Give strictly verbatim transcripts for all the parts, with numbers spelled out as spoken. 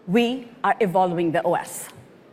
We are evolving the O S.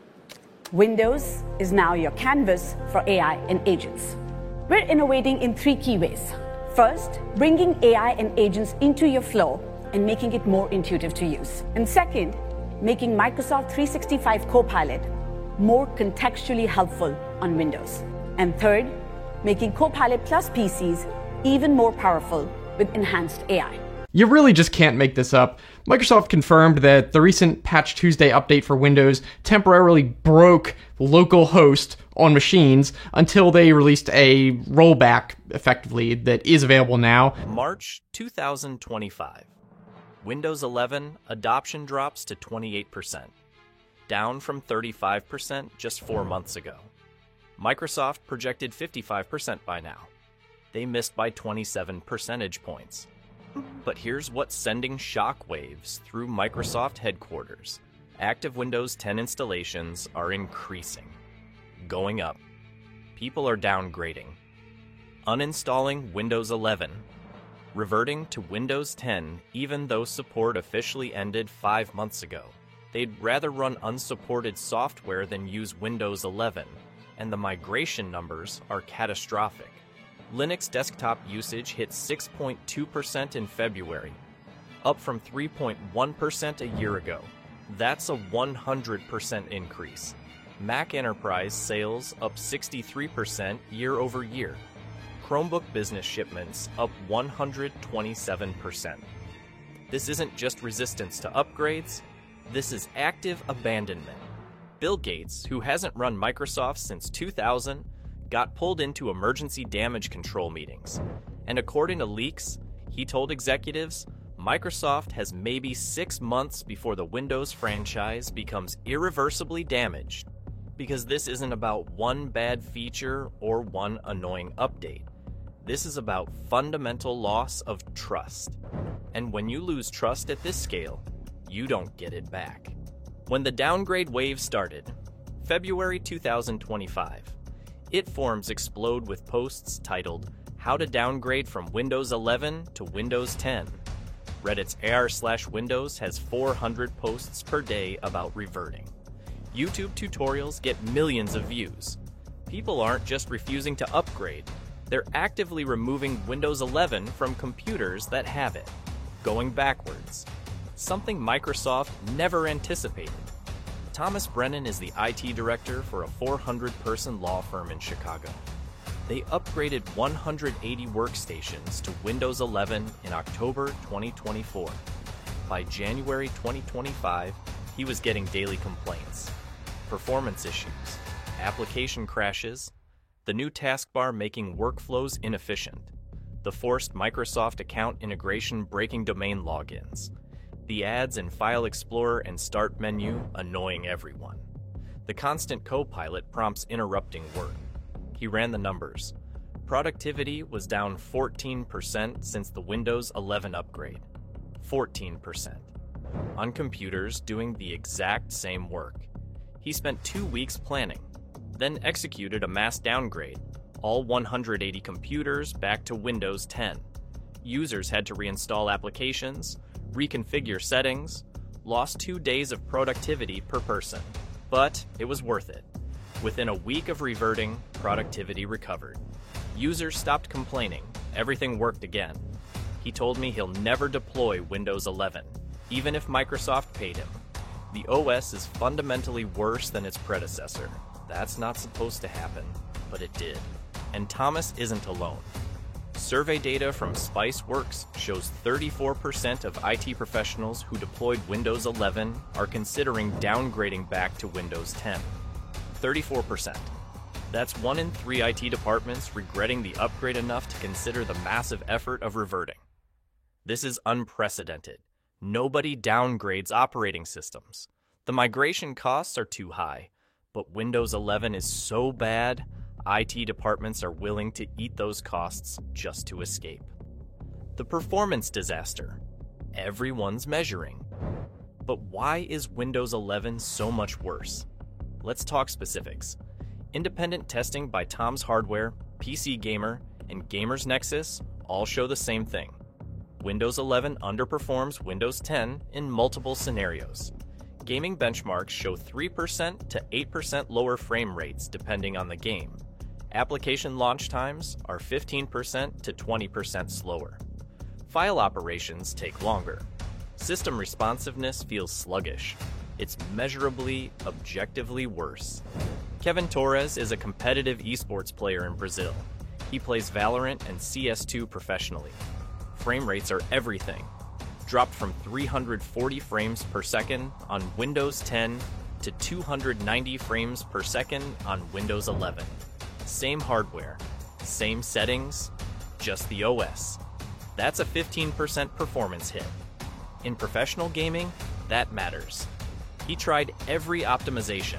Windows is now your canvas for A I and agents. We're innovating in three key ways. First, bringing A I and agents into your flow and making it more intuitive to use. And second, making Microsoft three sixty-five Copilot more contextually helpful on Windows. And third, making Copilot Plus P Cs even more powerful with enhanced A I. You really just can't make this up. Microsoft confirmed that the recent Patch Tuesday update for Windows temporarily broke localhost on machines until they released a rollback, effectively, that is available now. March two thousand twenty-five. Windows eleven adoption drops to twenty-eight percent, down from thirty-five percent just four months ago. Microsoft projected fifty-five percent by now. They missed by twenty-seven percentage points. But here's what's sending shockwaves through Microsoft headquarters. Active Windows ten installations are increasing, going up. People are downgrading, uninstalling Windows eleven, reverting to Windows ten even though support officially ended five months ago. They'd rather run unsupported software than use Windows eleven, and the migration numbers are catastrophic. Linux desktop usage hit six point two percent in February, up from three point one percent a year ago. That's a one hundred percent increase. Mac Enterprise sales up sixty-three percent year over year. Chromebook business shipments up one hundred twenty-seven percent. This isn't just resistance to upgrades, this is active abandonment. Bill Gates, who hasn't run Microsoft since two thousand, got pulled into emergency damage control meetings. And according to leaks, he told executives, Microsoft has maybe six months before the Windows franchise becomes irreversibly damaged, because this isn't about one bad feature or one annoying update. This is about fundamental loss of trust. And when you lose trust at this scale, you don't get it back. When the downgrade wave started, February two thousand twenty-five, It forums explode with posts titled, How to Downgrade from Windows eleven to Windows ten. Reddit's r slash Windows has four hundred posts per day about reverting. YouTube tutorials get millions of views. People aren't just refusing to upgrade, they're actively removing Windows eleven from computers that have it, going backwards. Something Microsoft never anticipated. Thomas Brennan is the I T director for a four hundred person law firm in Chicago. They upgraded one hundred eighty workstations to Windows eleven in October twenty twenty-four. By January twenty twenty-five, he was getting daily complaints, performance issues, application crashes, the new taskbar making workflows inefficient, the forced Microsoft account integration breaking domain logins, the ads in File Explorer and Start menu annoying everyone, the constant Copilot prompts interrupting work. He ran the numbers. Productivity was down fourteen percent since the Windows eleven upgrade. fourteen percent. On computers doing the exact same work. He spent two weeks planning, then executed a mass downgrade, all one hundred eighty computers back to Windows ten. Users had to reinstall applications, reconfigure settings, lost two days of productivity per person. But it was worth it. Within a week of reverting, productivity recovered. Users stopped complaining, everything worked again. He told me he'll never deploy Windows eleven, even if Microsoft paid him. The O S is fundamentally worse than its predecessor. That's not supposed to happen, but it did. And Thomas isn't alone. Survey data from Spiceworks shows thirty-four percent of I T professionals who deployed Windows eleven are considering downgrading back to Windows ten. thirty-four percent. That's one in three I T departments regretting the upgrade enough to consider the massive effort of reverting. This is unprecedented. Nobody downgrades operating systems. The migration costs are too high, but Windows eleven is so bad, I T departments are willing to eat those costs just to escape. The performance disaster. Everyone's measuring. But why is Windows eleven so much worse? Let's talk specifics. Independent testing by Tom's Hardware, P C Gamer, and Gamers Nexus all show the same thing. Windows eleven underperforms Windows ten in multiple scenarios. Gaming benchmarks show three percent to eight percent lower frame rates depending on the game. Application launch times are fifteen percent to twenty percent slower. File operations take longer. System responsiveness feels sluggish. It's measurably, objectively worse. Kevin Torres is a competitive esports player in Brazil. He plays Valorant and C S two professionally. Frame rates are everything. Dropped from three hundred forty frames per second on Windows ten to two hundred ninety frames per second on Windows eleven. Same hardware, same settings, just the O S. That's a fifteen percent performance hit. In professional gaming, that matters. He tried every optimization,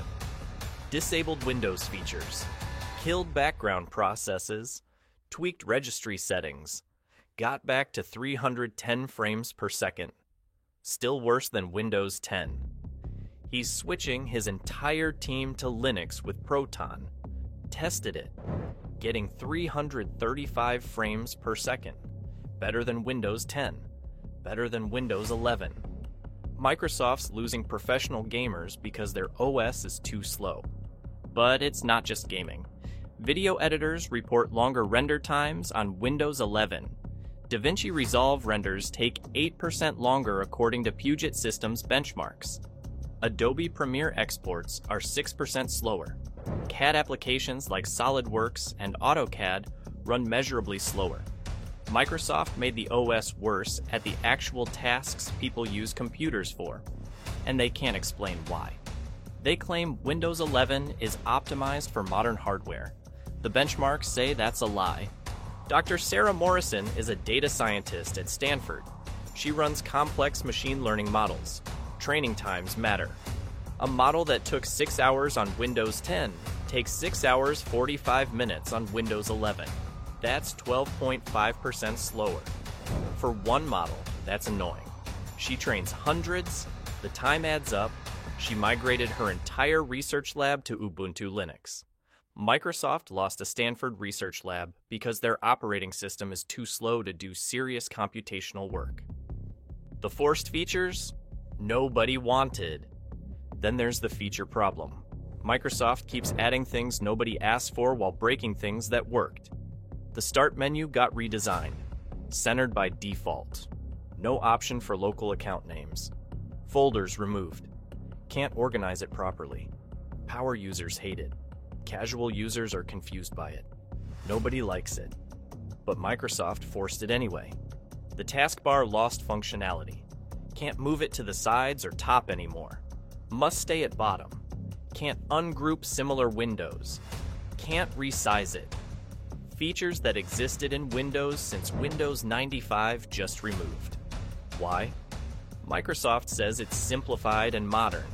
disabled Windows features, killed background processes, tweaked registry settings, got back to three hundred ten frames per second. Still worse than Windows ten. He's switching his entire team to Linux with Proton. Tested it, getting three hundred thirty-five frames per second. Better than Windows ten. Better than Windows eleven. Microsoft's losing professional gamers because their O S is too slow. But it's not just gaming. Video editors report longer render times on Windows eleven. DaVinci Resolve renders take eight percent longer according to Puget Systems benchmarks. Adobe Premiere exports are six percent slower. C A D applications like SolidWorks and AutoCAD run measurably slower. Microsoft made the O S worse at the actual tasks people use computers for, and they can't explain why. They claim Windows eleven is optimized for modern hardware. The benchmarks say that's a lie. Doctor Sarah Morrison is a data scientist at Stanford. She runs complex machine learning models. Training times matter. A model that took six hours on Windows ten takes six hours forty-five minutes on Windows eleven. That's twelve point five percent slower. For one model, that's annoying. She trains hundreds, the time adds up, she migrated her entire research lab to Ubuntu Linux. Microsoft lost a Stanford research lab because their operating system is too slow to do serious computational work. The forced features? Nobody wanted. Then there's the feature problem. Microsoft keeps adding things nobody asked for while breaking things that worked. The Start menu got redesigned, centered by default. No option for local account names. Folders removed. Can't organize it properly. Power users hate it. Casual users are confused by it. Nobody likes it. But Microsoft forced it anyway. The taskbar lost functionality. Can't move it to the sides or top anymore. Must stay at bottom. Can't ungroup similar windows. Can't resize it. Features that existed in Windows since Windows ninety-five just removed. Why? Microsoft says it's simplified and modern.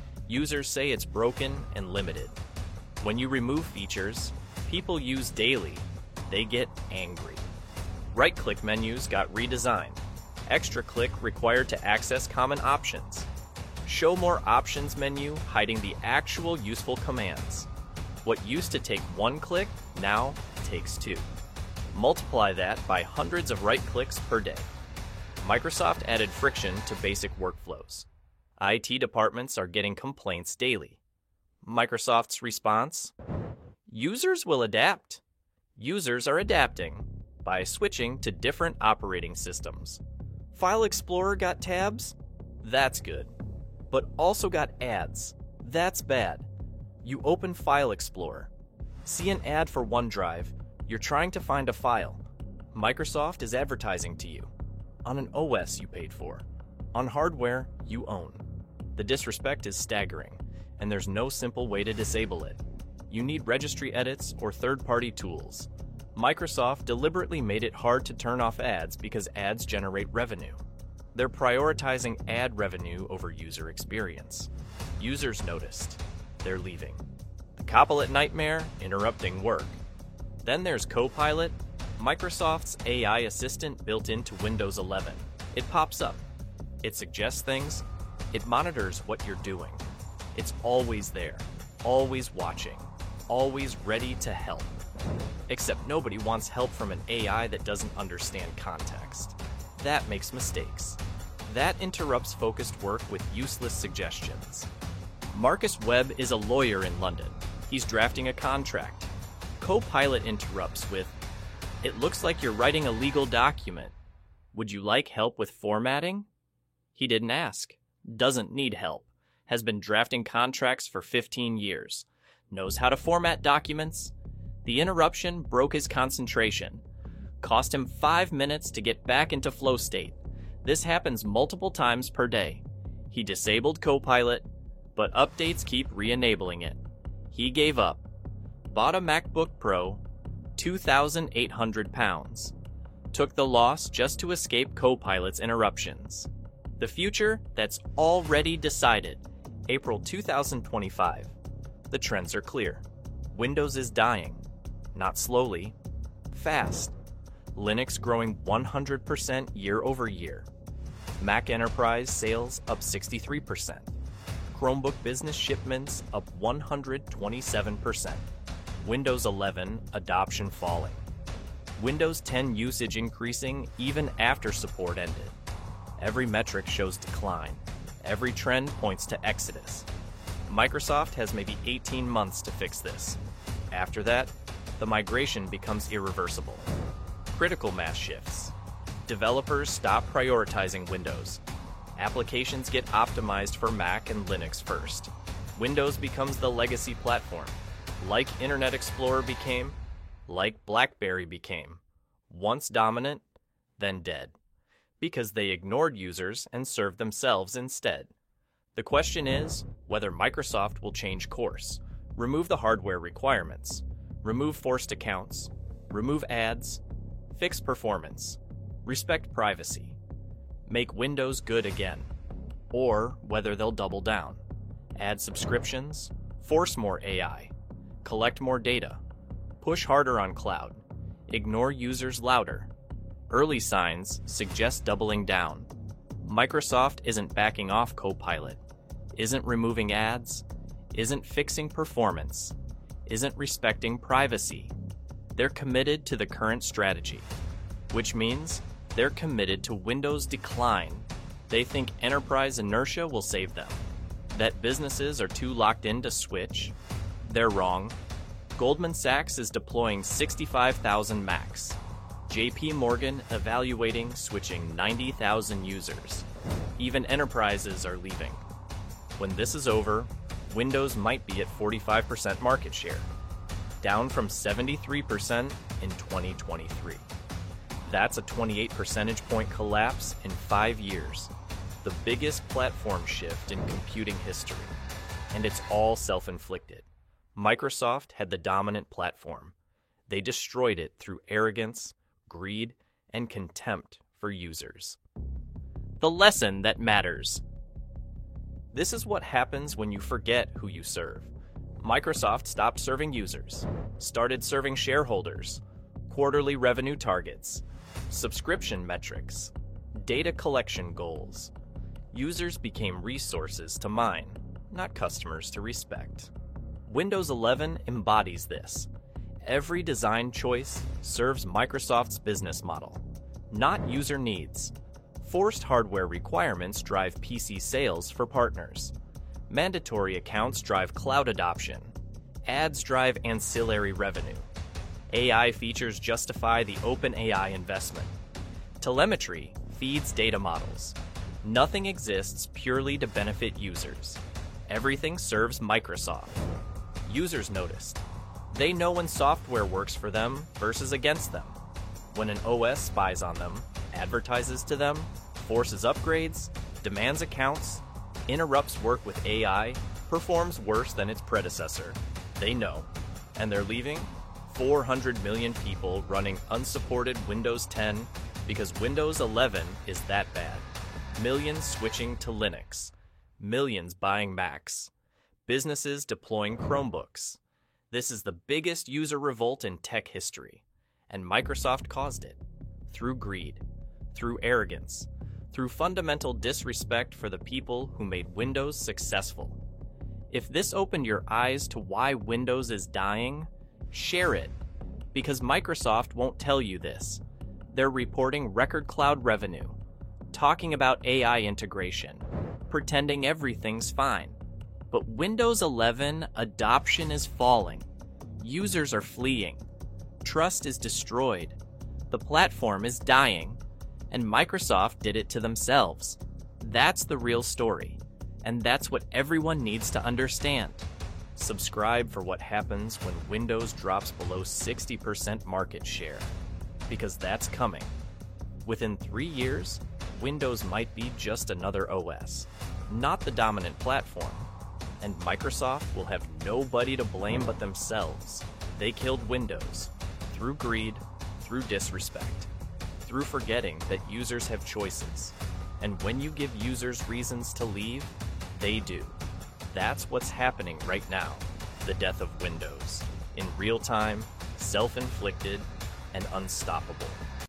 Users say it's broken and limited. When you remove features people use daily, they get angry. Right-click menus got redesigned. Extra click required to access common options. Show more options menu hiding the actual useful commands. What used to take one click now takes two. Multiply that by hundreds of right clicks per day. Microsoft added friction to basic workflows. I T departments are getting complaints daily. Microsoft's response? Users will adapt. Users are adapting by switching to different operating systems. File Explorer got tabs? That's good. But also got ads. That's bad. You open File Explorer. See an ad for OneDrive. You're trying to find a file. Microsoft is advertising to you. On an O S you paid for. On hardware you own. The disrespect is staggering, and there's no simple way to disable it. You need registry edits or third-party tools. Microsoft deliberately made it hard to turn off ads because ads generate revenue. They're prioritizing ad revenue over user experience. Users noticed. They're leaving. The Copilot nightmare, interrupting work. Then there's Copilot, Microsoft's A I assistant built into Windows eleven. It pops up. It suggests things. It monitors what you're doing. It's always there, always watching, always ready to help. Except nobody wants help from an A I that doesn't understand context. That makes mistakes. That interrupts focused work with useless suggestions. Marcus Webb is a lawyer in London. He's drafting a contract. Copilot interrupts with, "It looks like you're writing a legal document. Would you like help with formatting?" He didn't ask. Doesn't need help. Has been drafting contracts for fifteen years. Knows how to format documents. The interruption broke his concentration. Cost him five minutes to get back into flow state. This happens multiple times per day. He disabled Copilot, but updates keep re-enabling it. He gave up. Bought a MacBook Pro, two thousand eight hundred pounds. Took the loss just to escape Copilot's interruptions. The future that's already decided. April two thousand twenty-five. The trends are clear. Windows is dying. Not slowly. Fast. Linux growing one hundred percent year over year. Mac Enterprise sales up sixty-three percent. Chromebook business shipments up one hundred twenty-seven percent. Windows eleven adoption falling. Windows ten usage increasing even after support ended. Every metric shows decline. Every trend points to exodus. Microsoft has maybe eighteen months to fix this. After that, the migration becomes irreversible. Critical mass shifts. Developers stop prioritizing Windows. Applications get optimized for Mac and Linux first. Windows becomes the legacy platform, like Internet Explorer became, like BlackBerry became. Once dominant, then dead. Because they ignored users and served themselves instead. The question is whether Microsoft will change course, remove the hardware requirements, remove forced accounts, remove ads, fix performance, respect privacy, make Windows good again, or whether they'll double down, add subscriptions, force more A I, collect more data, push harder on cloud, ignore users louder. Early signs suggest doubling down. Microsoft isn't backing off Copilot, isn't removing ads, isn't fixing performance, isn't respecting privacy. They're committed to the current strategy, which means they're committed to Windows decline. They think enterprise inertia will save them. That businesses are too locked in to switch? They're wrong. Goldman Sachs is deploying sixty-five thousand Macs. J P Morgan evaluating switching ninety thousand users. Even enterprises are leaving. When this is over, Windows might be at forty-five percent market share, down from seventy-three percent in twenty twenty-three. That's a twenty-eight percentage point collapse in five years, the biggest platform shift in computing history. And it's all self-inflicted. Microsoft had the dominant platform. They destroyed it through arrogance, greed, and contempt for users. The lesson that matters. This is what happens when you forget who you serve. Microsoft stopped serving users, started serving shareholders, quarterly revenue targets, subscription metrics, data collection goals. Users became resources to mine, not customers to respect. Windows eleven embodies this. Every design choice serves Microsoft's business model, not user needs. Forced hardware requirements drive P C sales for partners. Mandatory accounts drive cloud adoption. Ads drive ancillary revenue. A I features justify the OpenAI investment. Telemetry feeds data models. Nothing exists purely to benefit users. Everything serves Microsoft. Users noticed. They know when software works for them versus against them. When an O S spies on them, advertises to them, forces upgrades, demands accounts, interrupts work with A I, performs worse than its predecessor. They know. And they're leaving four hundred million people running unsupported Windows ten because Windows eleven is that bad. Millions switching to Linux. Millions buying Macs. Businesses deploying Chromebooks. This is the biggest user revolt in tech history. And Microsoft caused it. Through greed. Through arrogance. Through fundamental disrespect for the people who made Windows successful. If this opened your eyes to why Windows is dying, share it. Because Microsoft won't tell you this. They're reporting record cloud revenue. talking about A I integration, pretending everything's fine. But Windows eleven adoption is falling. Users are fleeing. Trust is destroyed. The platform is dying. And Microsoft did it to themselves. That's the real story. And that's what everyone needs to understand. Subscribe for what happens when Windows drops below sixty percent market share. Because that's coming. Within three years, Windows might be just another O S, not the dominant platform. And Microsoft will have nobody to blame but themselves. They killed Windows through greed, through disrespect, through forgetting that users have choices. And when you give users reasons to leave, they do. That's what's happening right now. The death of Windows. In real time, self-inflicted, and unstoppable.